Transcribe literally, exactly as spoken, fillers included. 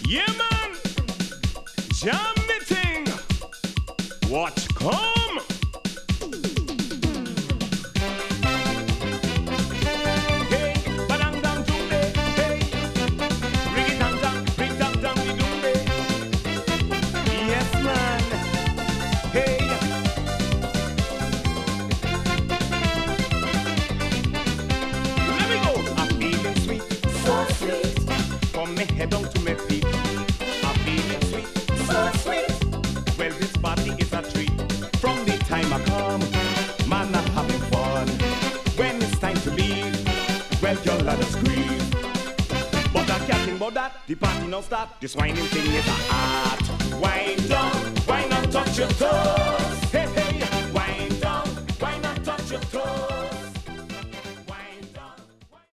Yeah, man. Jam the thing. Watch come. Hey, badang dang doombe. Hey, ring it dang dang, ring dang dang the doombe. Yes, man. Hey. Let me go. I'm feeling sweet, so sweet. From me head down to me feet. I'm feeling sweet, so sweet. Well, this party is a treat. From the time I come, man, I'm having fun. When it's time to leave, well, you'll let us grieve. But I can't think about that. The party now start. This whining thing is a art. Wind down, wind up, touch your toes.